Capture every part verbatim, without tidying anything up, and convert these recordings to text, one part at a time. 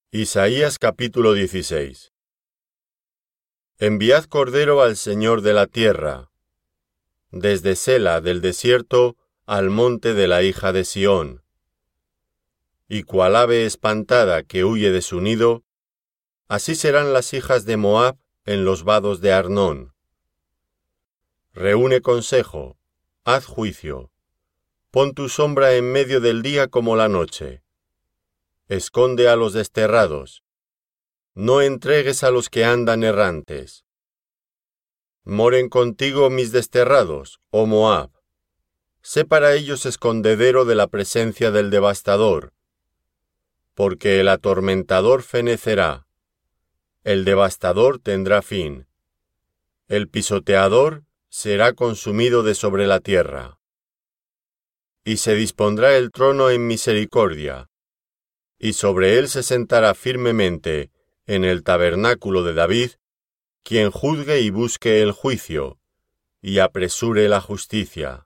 Isaías capítulo dieciséis. Enviad cordero al Señor de la tierra, desde Sela del desierto al monte de la hija de Sión. Y cual ave espantada que huye de su nido, así serán las hijas de Moab en los vados de Arnón. Reúne consejo, haz juicio, pon tu sombra en medio del día como la noche. Esconde a los desterrados, no entregues a los que andan errantes. Moren contigo mis desterrados, oh Moab. Sé para ellos escondedero de la presencia del devastador, porque el atormentador fenecerá, el devastador tendrá fin, el pisoteador será consumido de sobre la tierra. Y se dispondrá el trono en misericordia, y sobre él se sentará firmemente, en el tabernáculo de David, quien juzgue y busque el juicio, y apresure la justicia.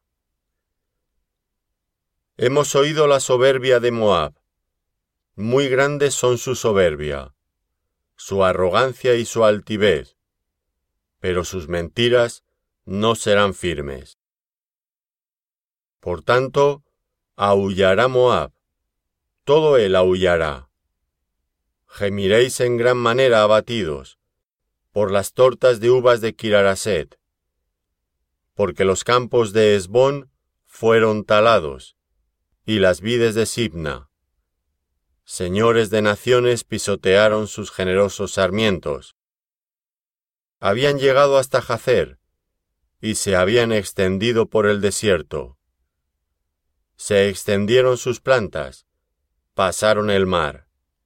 Hemos oído la soberbia de Moab. Muy grandes son su soberbia, su arrogancia y su altivez, pero sus mentiras no serán firmes. Por tanto, aullará Moab, todo él aullará. Gemiréis en gran manera abatidos, por las tortas de uvas de Kiraraset, porque los campos de Hesbón fueron talados, y las vides de Sibna. Señores de naciones pisotearon sus generosos sarmientos. Habían llegado hasta Jazer, y se habían extendido por el desierto. Se extendieron sus plantas, pasaron el mar.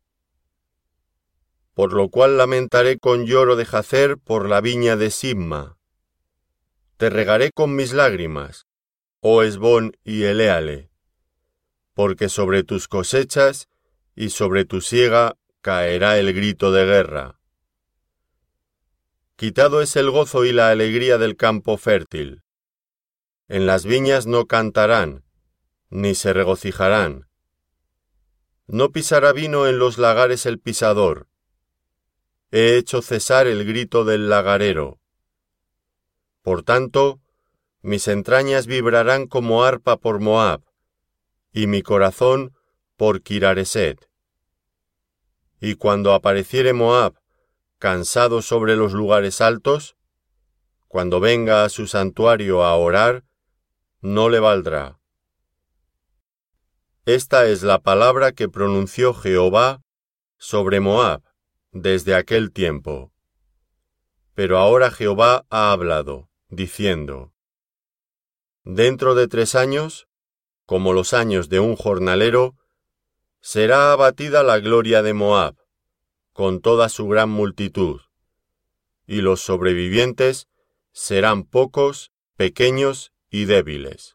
Por lo cual lamentaré con lloro de Jazer por la viña de Sibma. Te regaré con mis lágrimas, oh Hesbón y Eleale, porque sobre tus cosechas y sobre tu siega caerá el grito de guerra. Quitado es el gozo y la alegría del campo fértil. En las viñas no cantarán, ni se regocijarán. No pisará vino en los lagares el pisador. He hecho cesar el grito del lagarero. Por tanto, mis entrañas vibrarán como arpa por Moab, y mi corazón por Kirareset. Y cuando apareciere Moab, cansado sobre los lugares altos, cuando venga a su santuario a orar, no le valdrá. Esta es la palabra que pronunció Jehová sobre Moab desde aquel tiempo. Pero ahora Jehová ha hablado, diciendo: Dentro de tres años, como los años de un jornalero, será abatida la gloria de Moab, con toda su gran multitud, y los sobrevivientes serán pocos, pequeños y débiles.